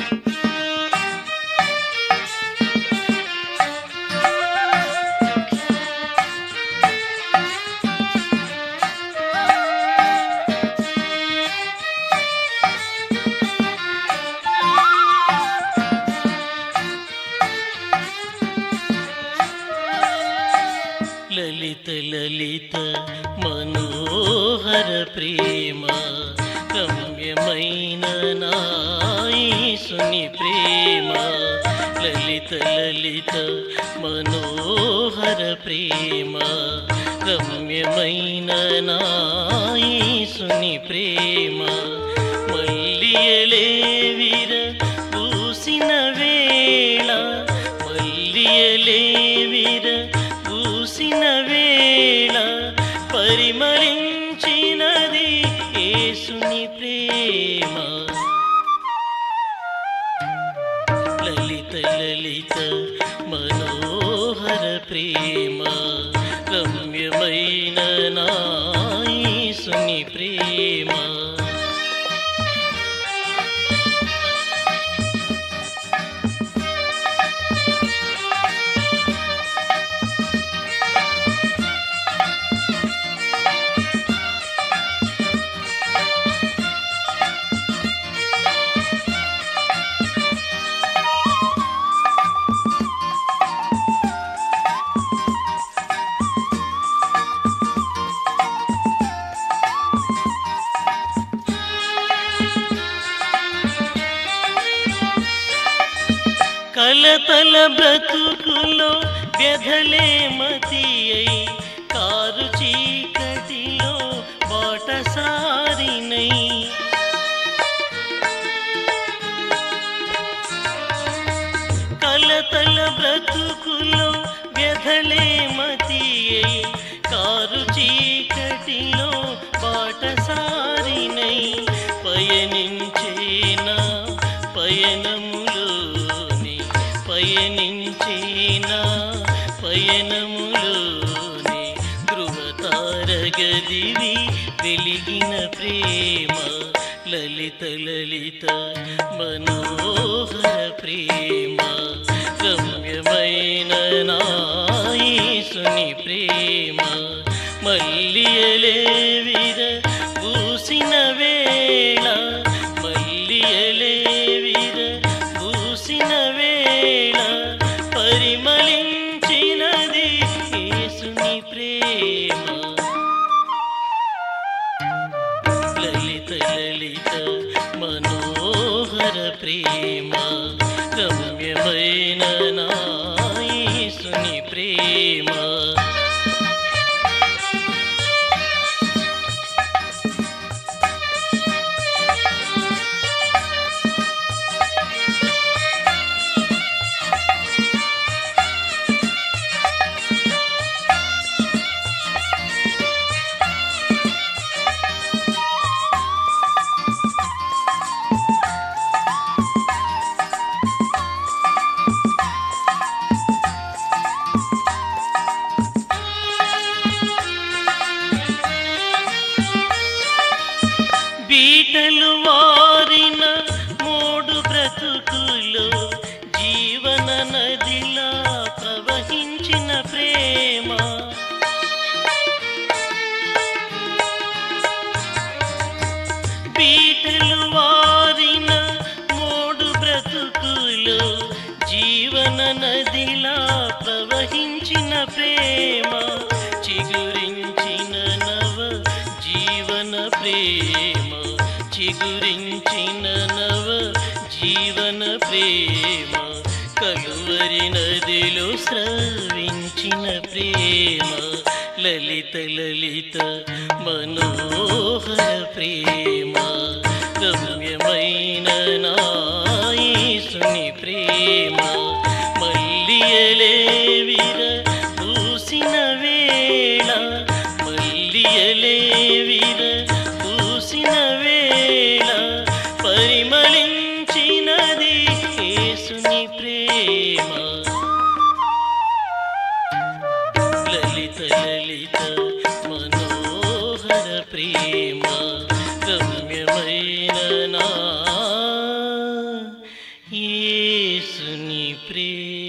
లలిత లలిత మనోహర ప్రేమ రమ్యమైన నాయసుని ప్రేమ లలిత లలిత మనోహర ప్రేమ రమ్యమైన నాయసుని ప్రేమ మల్లియలే విర పూసిన వేళ మల్లియలే విర పూసిన వేళ పరిమళించినది యేసుని ప్రేమ లలిత లలిత మనోహర ప్రేమ రమ్యమైన యేసుని ప్రేమ కలతల బ్రతుకులో వ్యధలే మతి అయి కారు చీకటిలో బాటసారినై కలతల బ్రతుకులో వ్యధలే మతి అయి కారు చీకటిలో బాటసారినై పయనించేనా పయనములోని పయనించేనా పయనములోని ధృవతారగదివి వెలిగిన ప్రేమ లలిత లలిత మనోహర ప్రేమ రమ్యమైన యేసుని ప్రేమ మల్లియలే విర పూసిన వేళ మల్లియలే విర పూసిన వేళ పరిమళించినది యేసుని ప్రేమ లలిత లలిత మనోహర ప్రేమ రమ్యమైన యేసుని ప్రేమ బీటలు వారిన మూడు బ్రతుకులో జీవన నదిలా ప్రవహించిన ప్రేమ బీటలు వారిన మూడు బ్రతుకులో జీవన నదిలా ప్రవహించిన ప్రేమ చిగురించిన నవ జీవన ప్రేమ చిగురించిన నవ జీవన ప్రేమ కలువరి నదిలో స్రవించిన ప్రేమ లలిత లలిత మనోహర ప్రేమ రమ్యమైన యేసుని ప్రేమ మల్లియలే విర పూసిన వేళ మల్లియలే విర పూసిన వేళ పరిమళించినది యేసుని ప్రేమ లలిత లలిత మనోహర ప్రేమ రమ్య యేసుని ప్రేమ.